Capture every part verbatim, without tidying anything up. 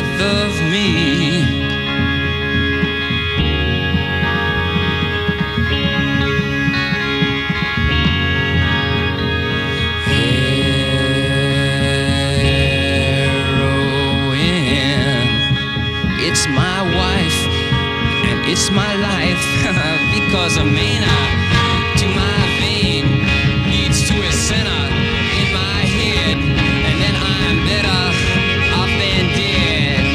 death of me. It's my wife, and it's my life, because a mana to my vein leads to a center in my head, and then I'm better off than dead.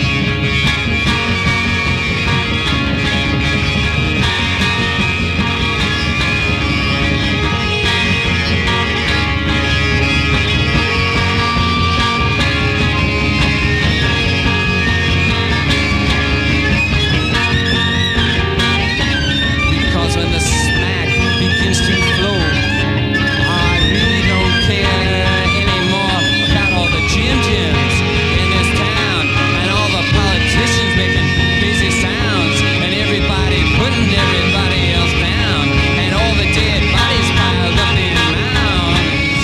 When the smack begins to flow, I really don't care anymore about all the Jim Jims in this town, and all the politicians making crazy sounds, and everybody putting everybody else down, and all the dead bodies piled up in mounds.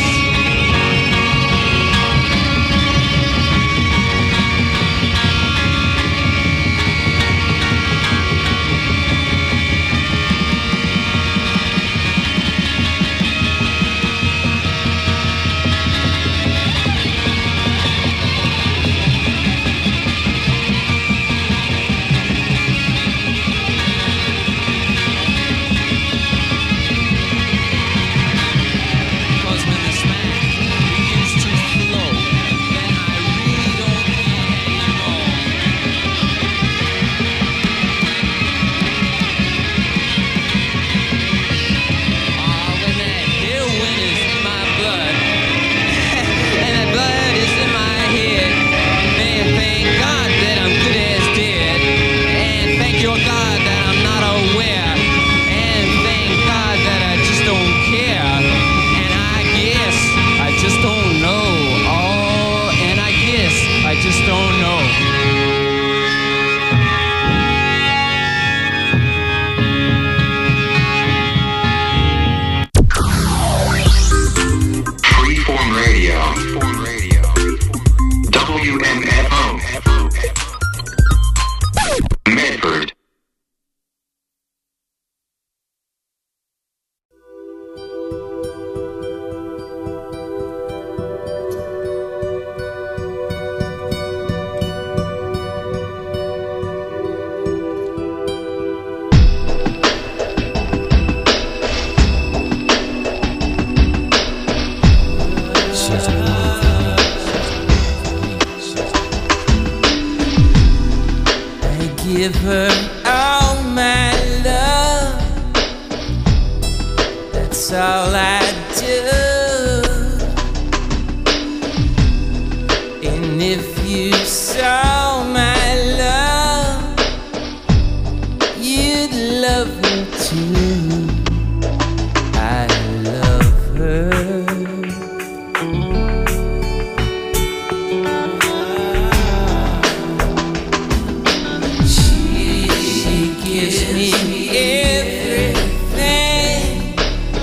Give her all my love, that's all I do. And if you saw my love, you'd love me too. I love her. Gives me everything,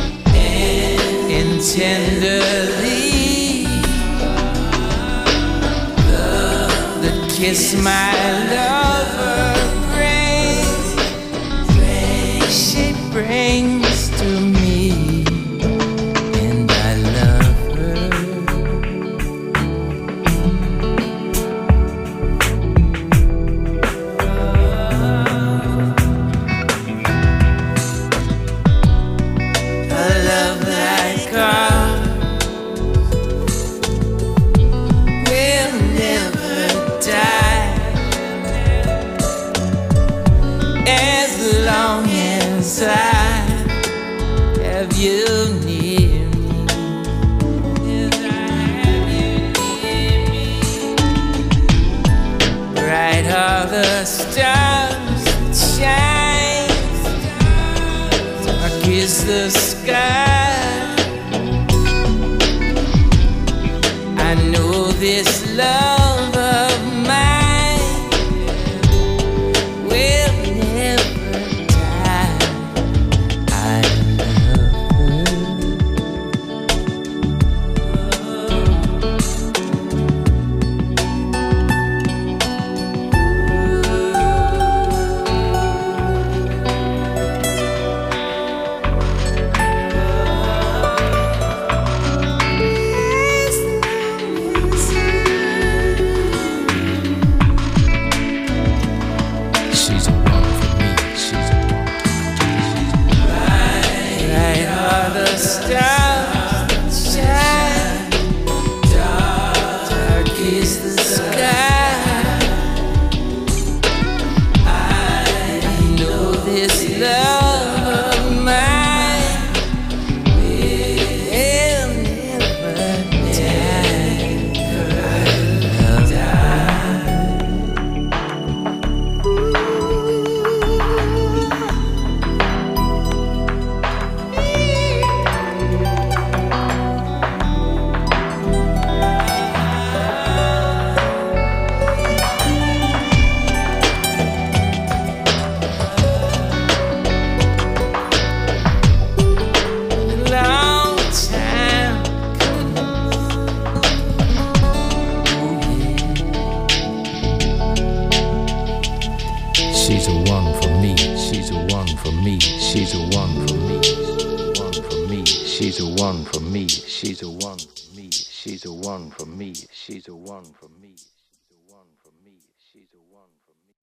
and tenderly the kiss my lover brings, she brings to me, and I love her. I have you near me, as I have you near me. Bright are the stars that shine, dark is the sky. I know this love of mine will never die. I love her. stars shine, dark is the sky. I know this love of mine will never die, die. She's a one for me, she's a one for me, she's a one for me, one for me, she's a one for me, she's a one for me, she's a one for me, she's a one for me, she's a one for me, she's a one for me.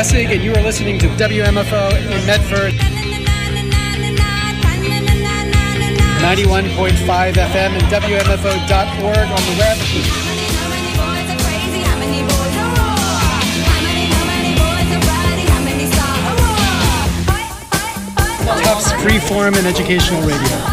Lessig, and you are listening to W M F O in Medford. ninety-one point five F M and W M F O dot org on the web. Tufts Freeform and Educational Radio.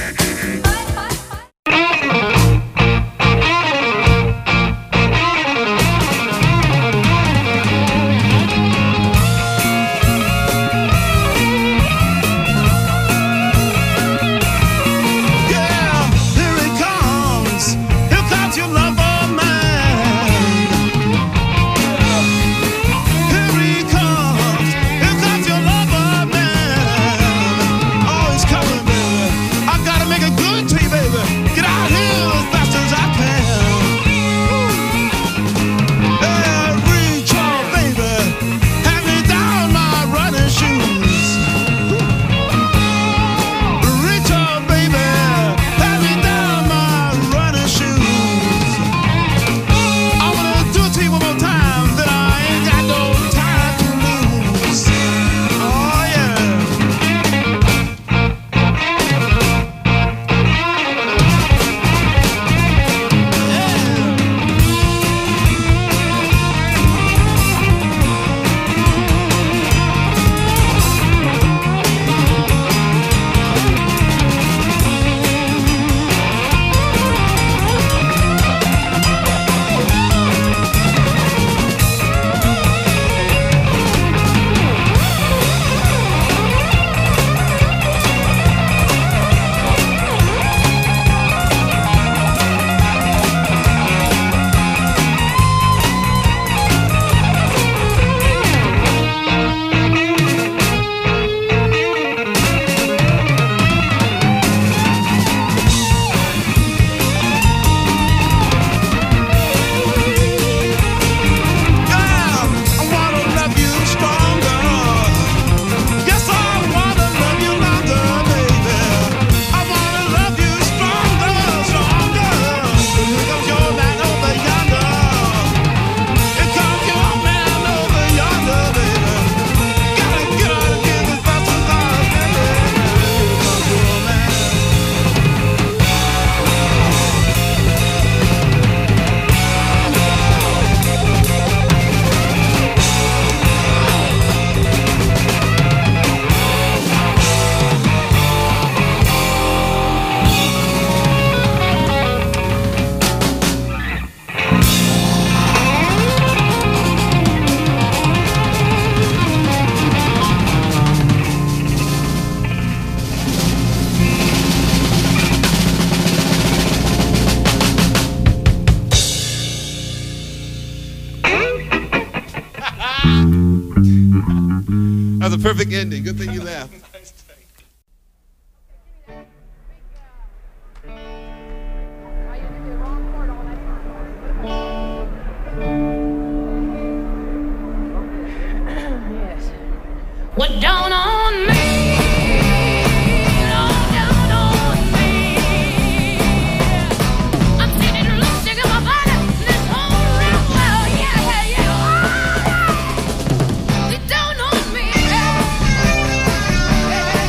That was a perfect ending. Good thing you laughed. What down on me? Yeah.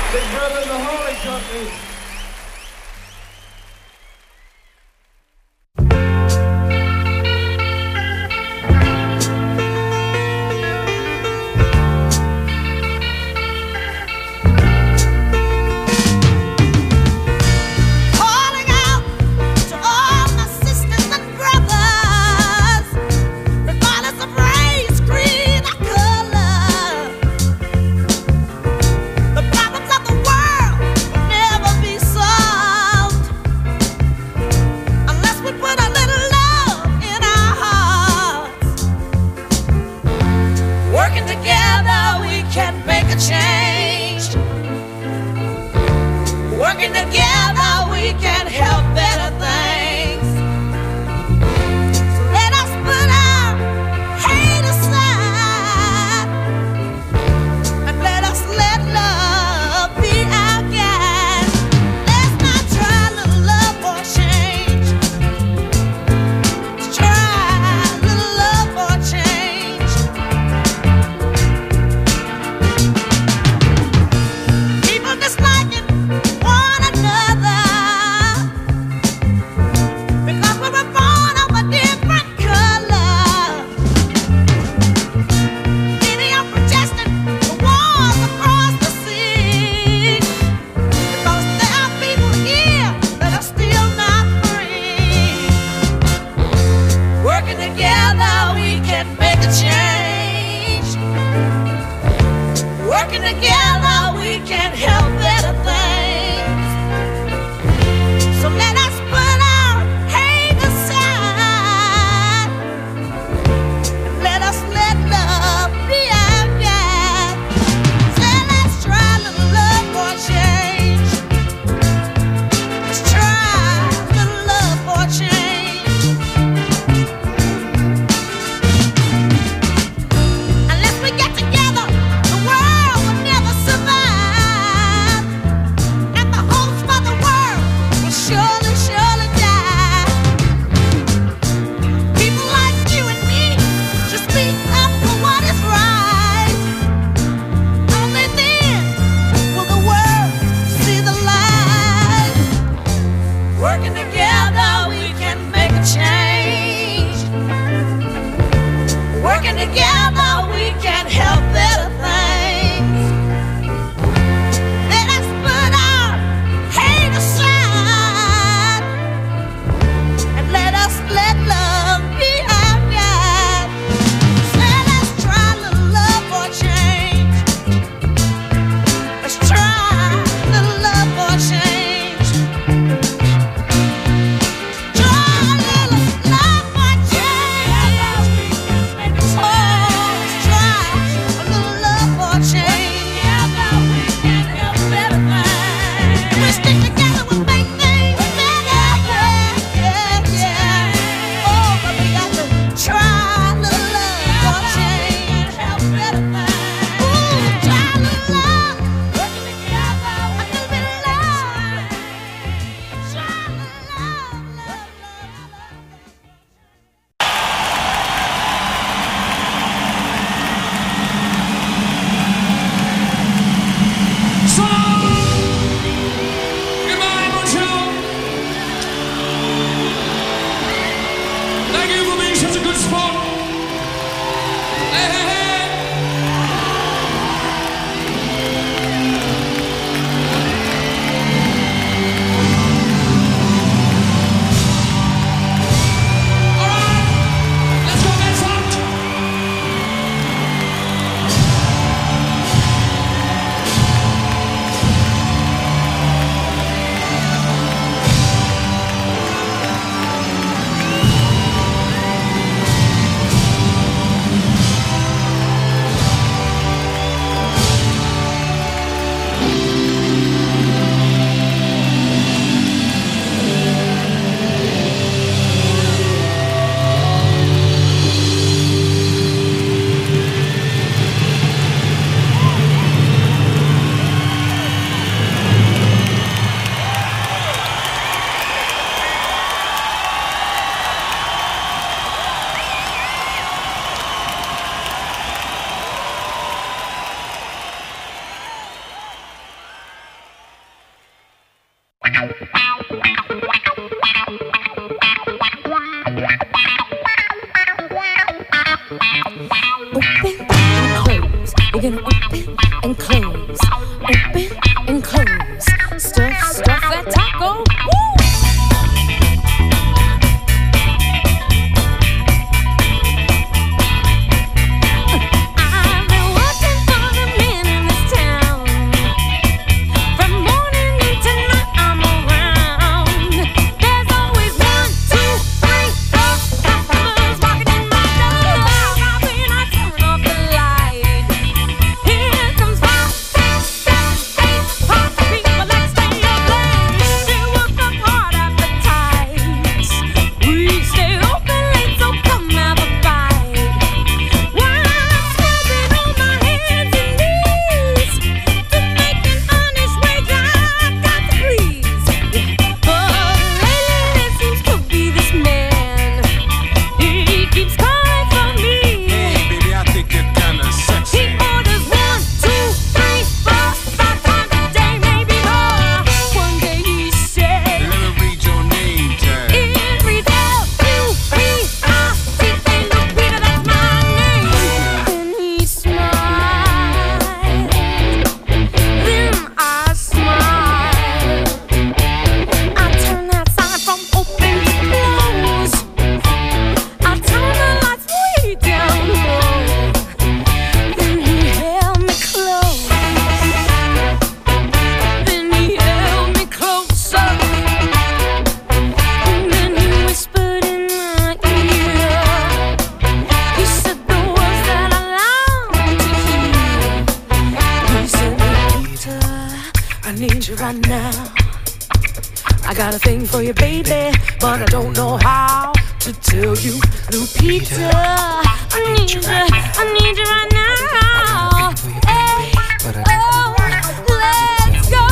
Big Brother and the Holding Company. Unless we get together, the world will never survive. You're gonna open and close, open and close. Stuff, stuff that taco. Woo! I've been working for the men in this town. From morning until night I'm around. There's always one, two, three, four customers walking in my door. When I turn off the light, here comes five, six, seven, eight party people that stay up late. They work up hard appetites. We stay open late, so come have a bite. While I'm scrubbing on my hands and knees to make an honest wage, I've got to please. But lately it seems to be this man. He keeps calling for me. Hey, baby, I think you're kinda He sexy. orders one, two, three, four, five times a day, maybe more. One day he said, Let me read your name tag. it reads L U P I T A, Lupita, that's my name. Then he smiled, then I smiled. I turned that sign from open to close. I turned the lights way down low. Then he held me close. Then he held me closer. And then he whispered in my ear. He said the words that I long to hear. He said, Lupita, I need you right now. I got a thing for you, baby, but I don't know how to tell you, Lupita. I need you, I need you right now. Hey, oh, let's go.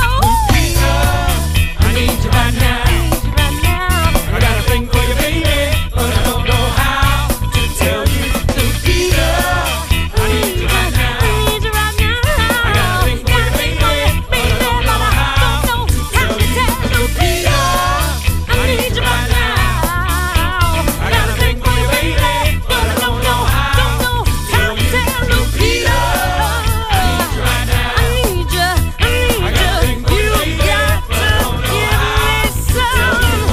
I need you right now. I got a thing for you, baby, but I don't know how to tell you, Lupita. I need you right now. I got a thing for you, baby, but I don't know how to tell you, Lupita. I need you right now. I got a thing for you, baby, but I don't know how to tell you, Lupita. I need you right now. I need you, I need I got a thing you. for you, You baby, got but I don't to know give how me some.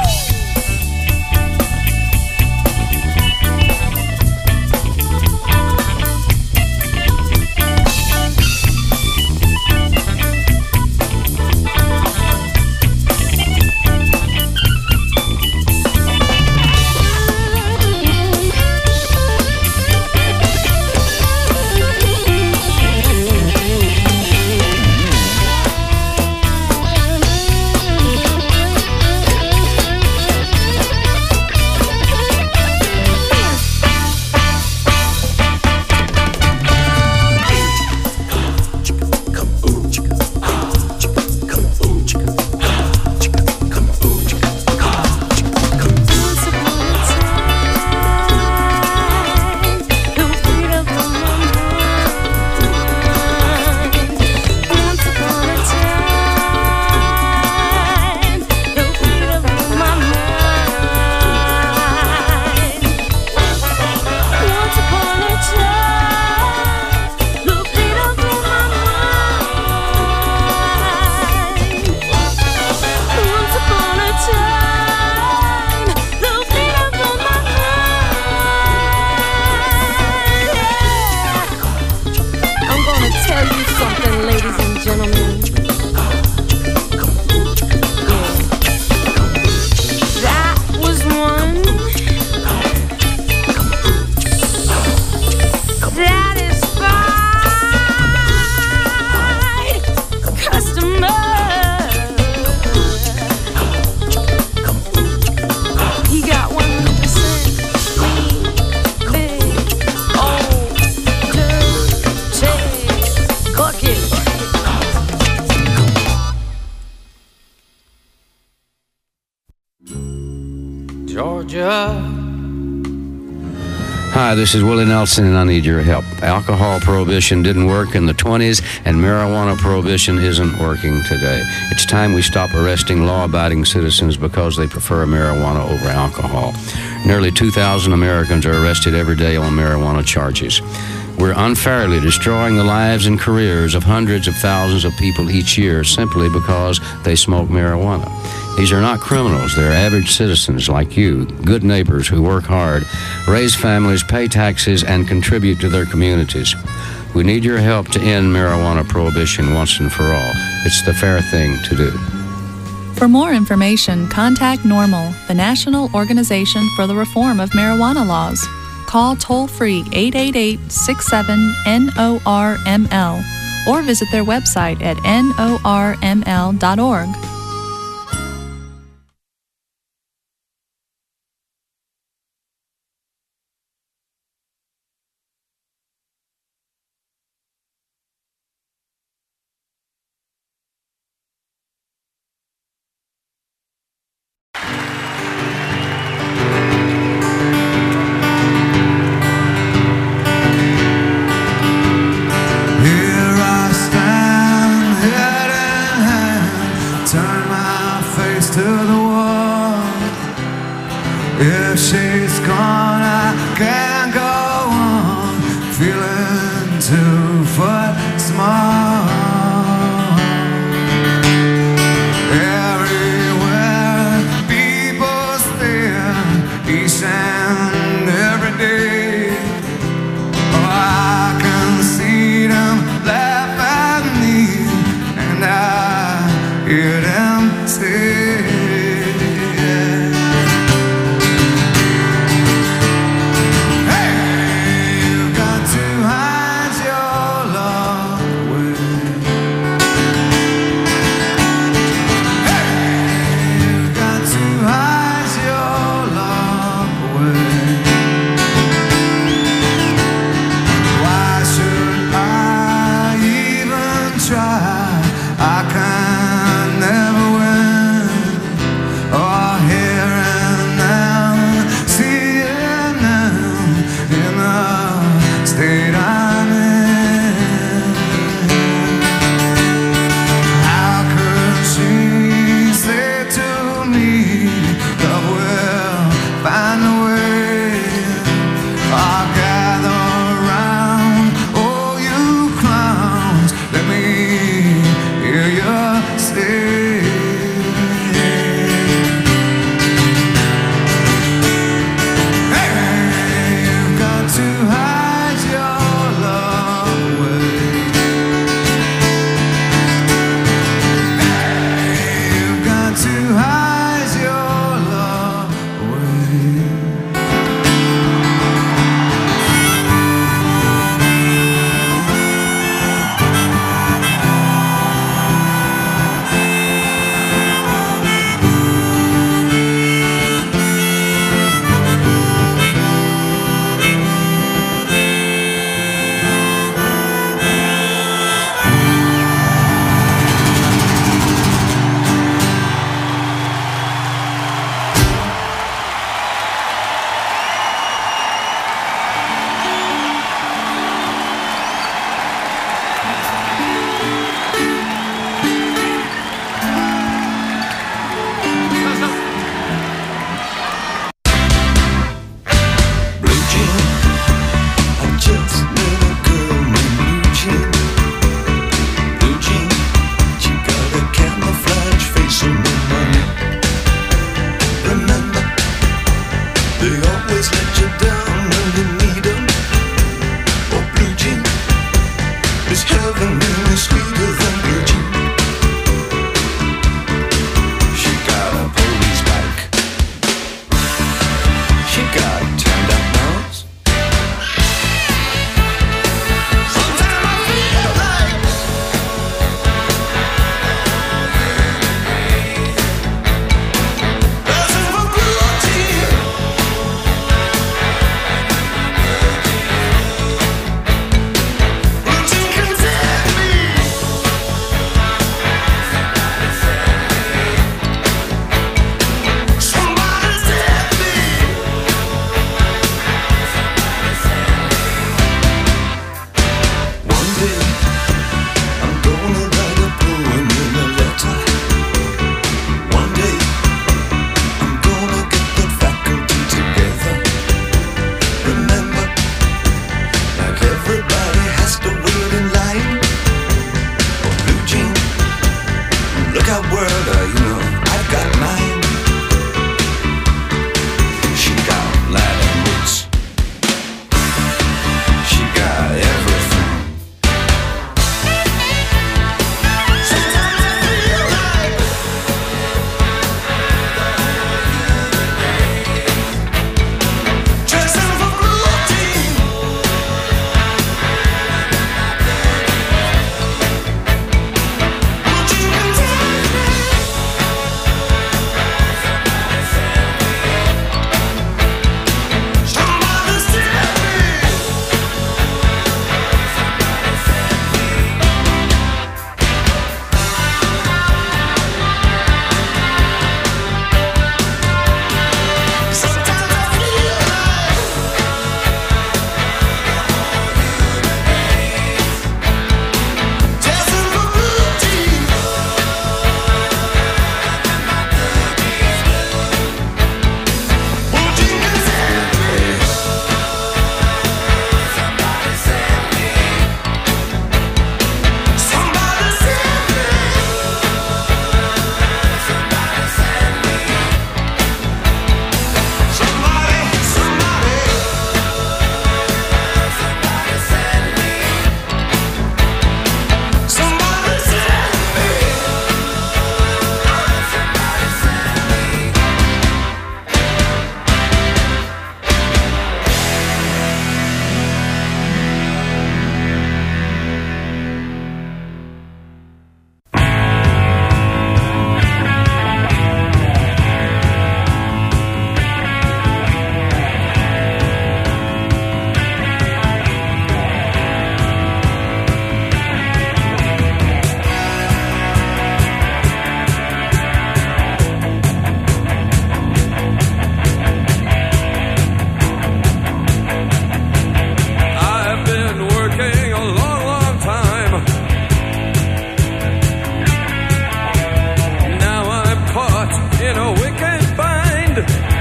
Once upon a time, Lupita blew my mind. Once upon a time, Lupita blew my mind. Once upon a time, Lupita blew my mind. Once upon a time, Lupita blew my mind. I'm gonna tell you something, ladies and gentlemen. That was one satisfied customer. He got one percent big old dirty bucket. Georgia, Hi, this is Willie Nelson, and I need your help. Alcohol prohibition didn't work in the twenties, and marijuana prohibition isn't working today. It's time we stop arresting law-abiding citizens because they prefer marijuana over alcohol. Nearly two thousand Americans are arrested every day on marijuana charges. We're unfairly destroying the lives and careers of hundreds of thousands of people each year simply because they smoke marijuana. These are not criminals. They're average citizens like you, good neighbors who work hard, raise families, pay taxes, and contribute to their communities. We need your help to end marijuana prohibition once and for all. It's the fair thing to do. For more information, contact NORML, the National Organization for the Reform of Marijuana Laws. Call toll-free eight eight eight, six seven, N O R M L or visit their website at N O R M L dot org. If she's gone, I can't go on feeling two foot small. Everywhere people stare, each and every day. Oh, I can see them laugh at me, and I hear them say, my world, uh, you know, I've got mine. She got Latin roots. She got everything. Sometimes I feel like dressing for routine. But you can tell me somebody send me. Sometimes I feel like dressing for routine. But you can tell me somebody send me. Somebody, somebody, somebody send me. I've been working a long, long time. Now I'm caught in a wicked bind.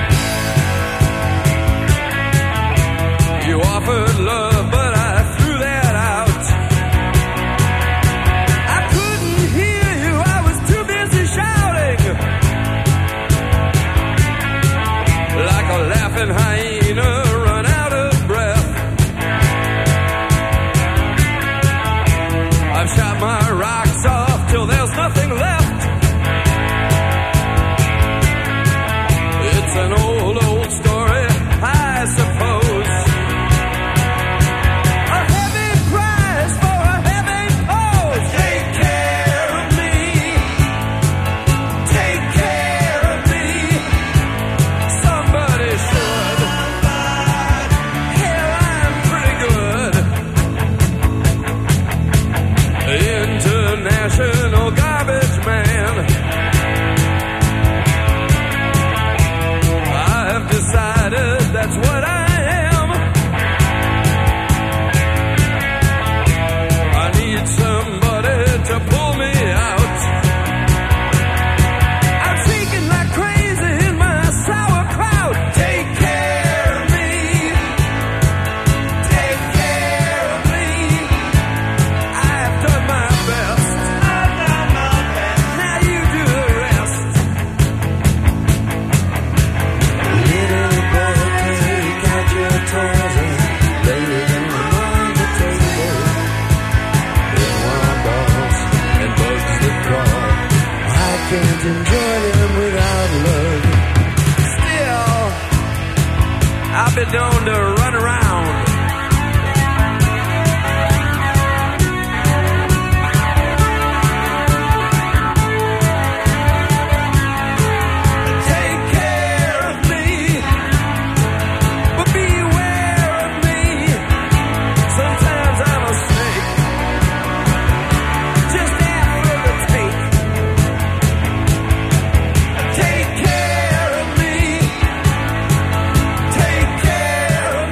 You offered love, but I threw that out. I couldn't hear you, I was too busy shouting. Like a laughing hyena run out of breath. I've shot my rocks off till there's nothing left. It's an old, old story, I suppose. A heavy price for a heavy pose. Take care of me. Take care of me. Somebody should. Hell, I'm pretty good. International garbage man. I've decided that's what I am. I need somebody to pull me out. I'm shaking like crazy in my sauerkraut. Take care of me. Take care of me. I've done my best. I've done my best. Now you do the rest. Little boy, take out your toys and lay them on the table. There are balls and bugs that crawl. I can't enjoy them without love. Still, I'll be known to run around. Take care of me, but beware of me. Sometimes I'm a snake, just after the take. Take care of me, take care of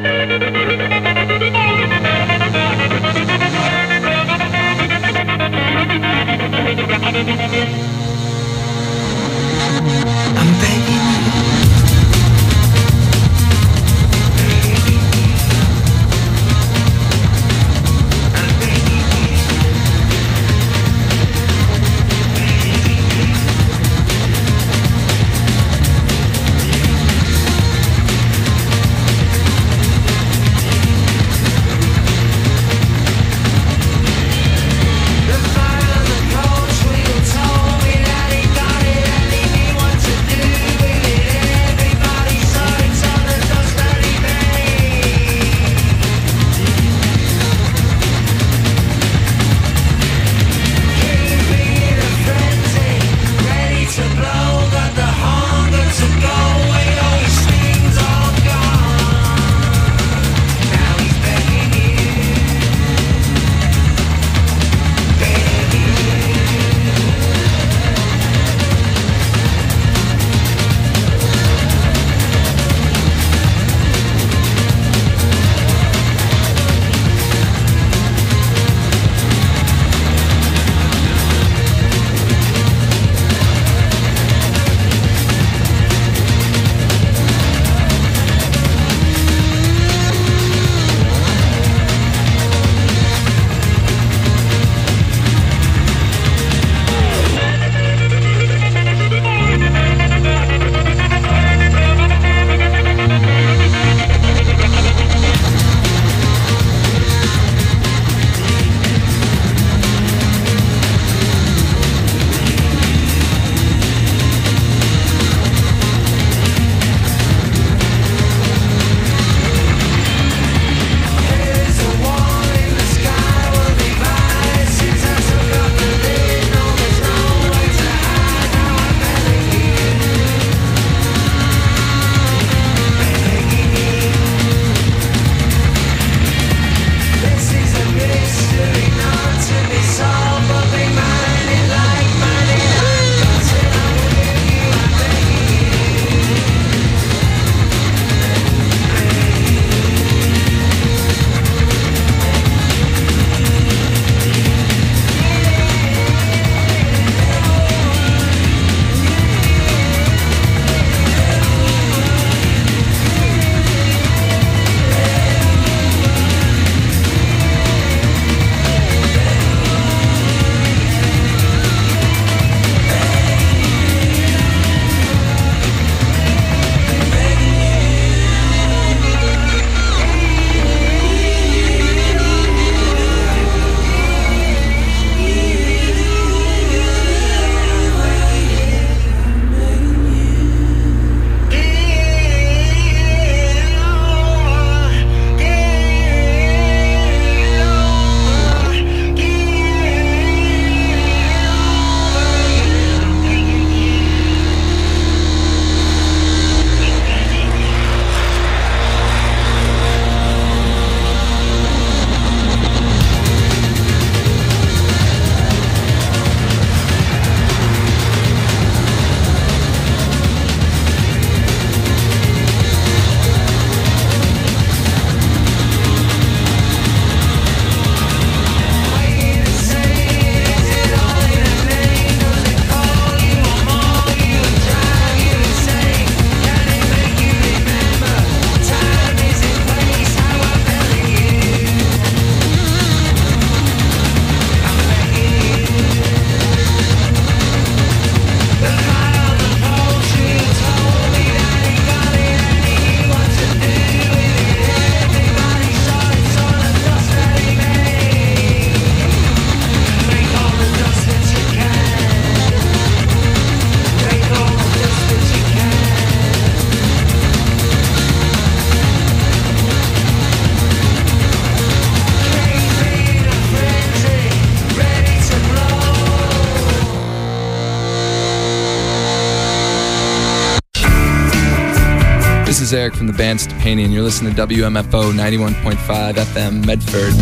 This is Eric from the band Stepani, and you're listening to W M F O ninety-one point five F M Medford.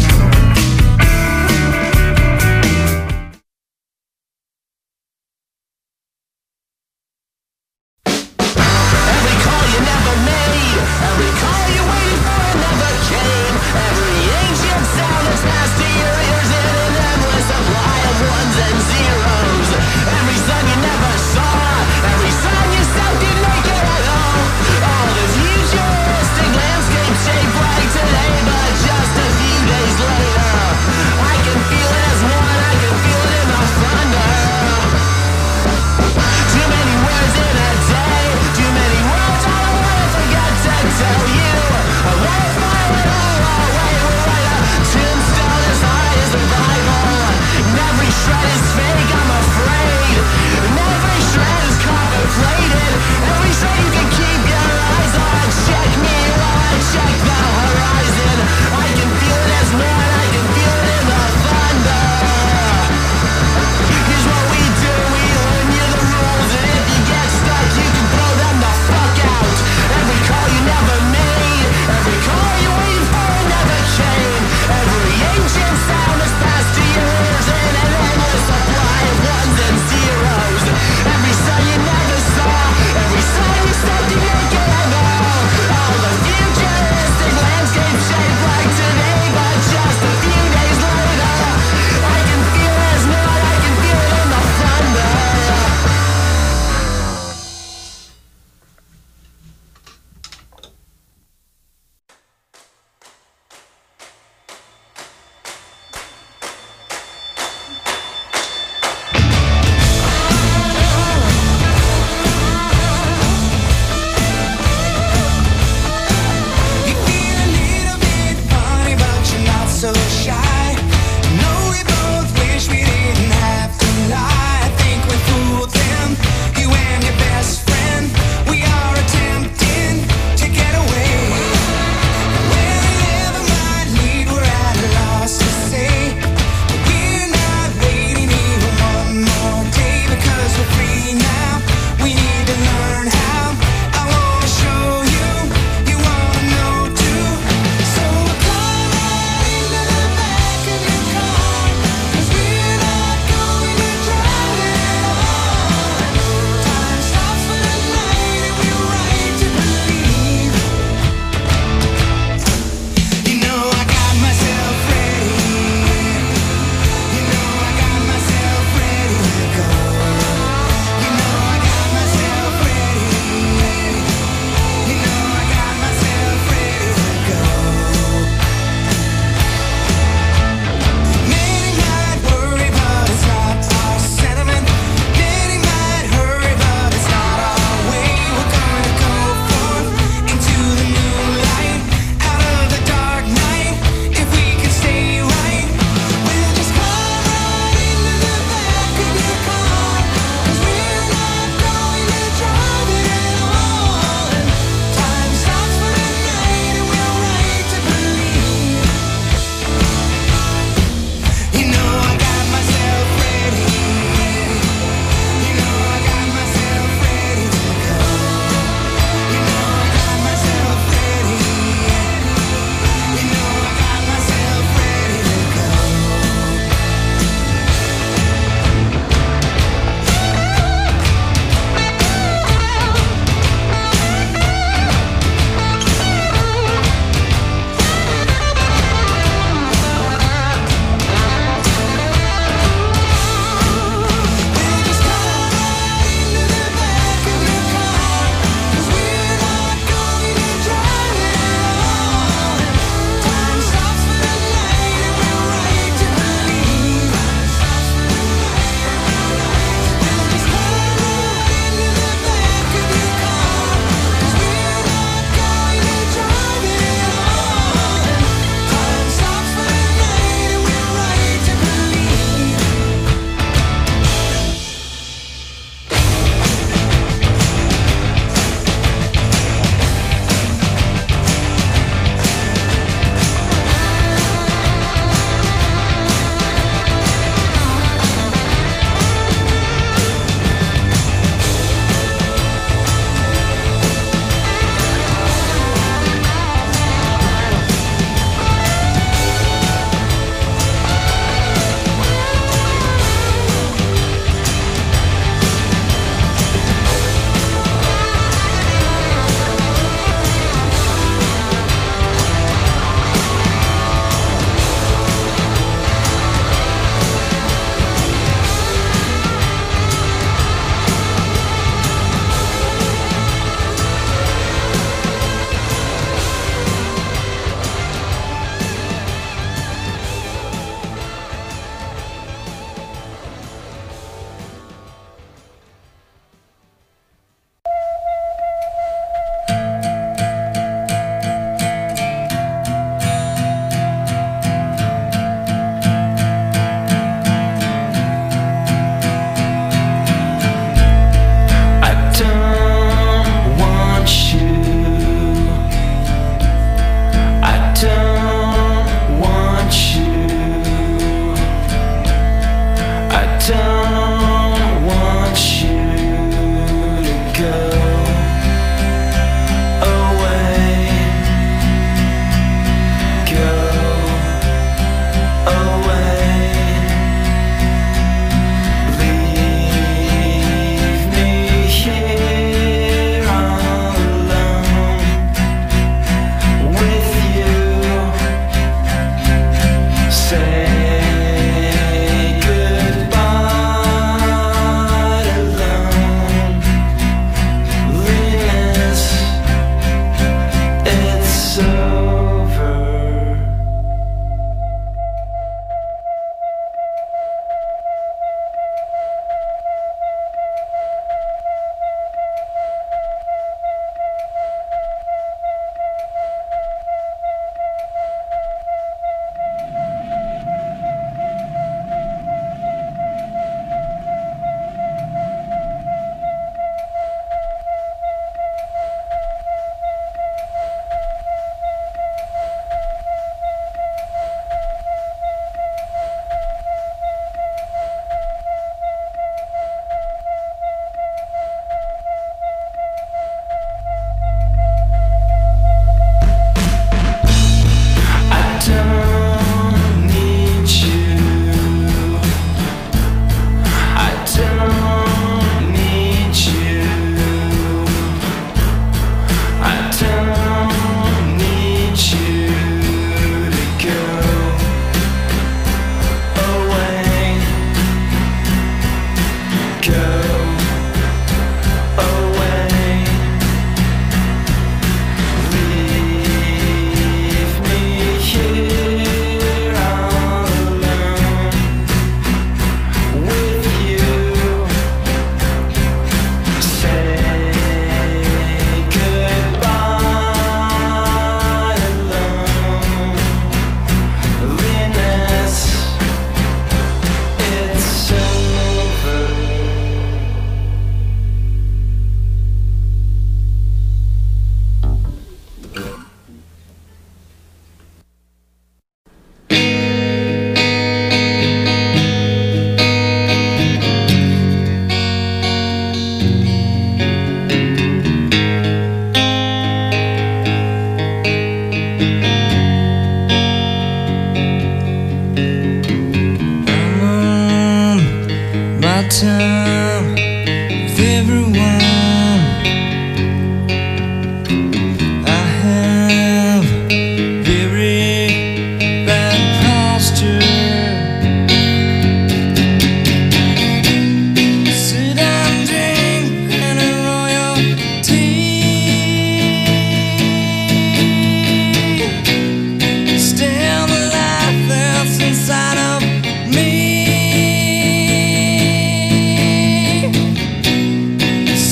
Every call you never made, every call you waited for, never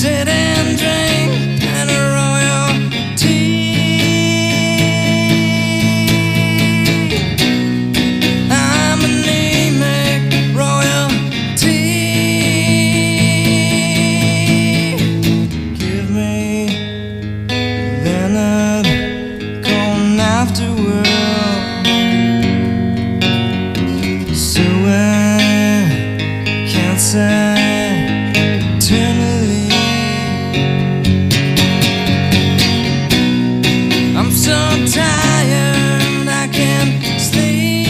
sit and drink and royal tea. I'm anemic royalty. Give me Leonard Cohen afterward. So I can't say eternally. I'm so tired I can't sleep.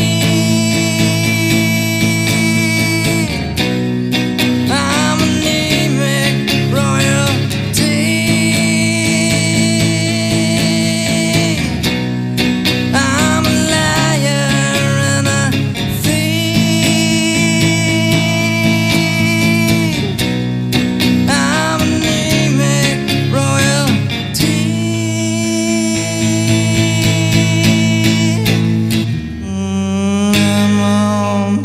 I'm anemic royalty. I'm a liar and a I'm anemic royalty. Mm, I'm on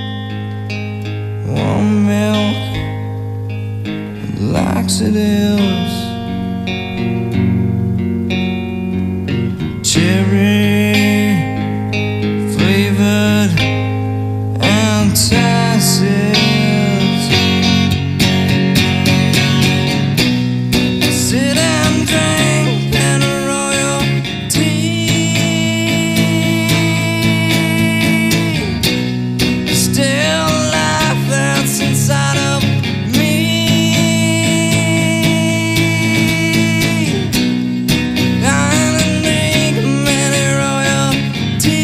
warm milk and laxatives, cherry flavored antacids. Sit and drink and royalty. Still life that's inside of me. I'm anemic royalty.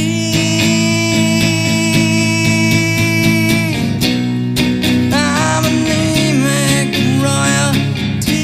I'm anemic royalty.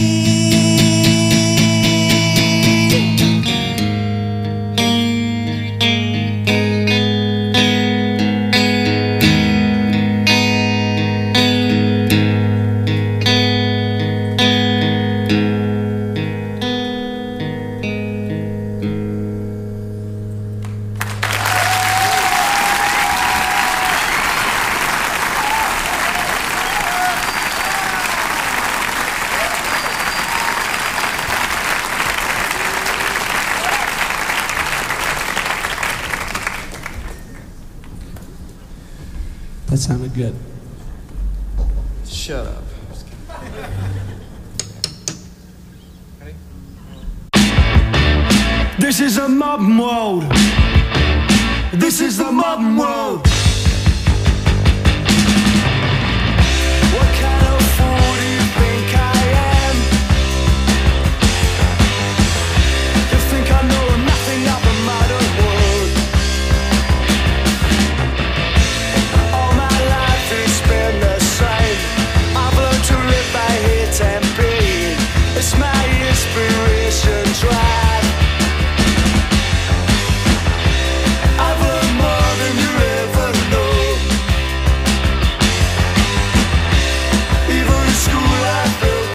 That sounded good. Shut up. This is a modern world. This is the modern world.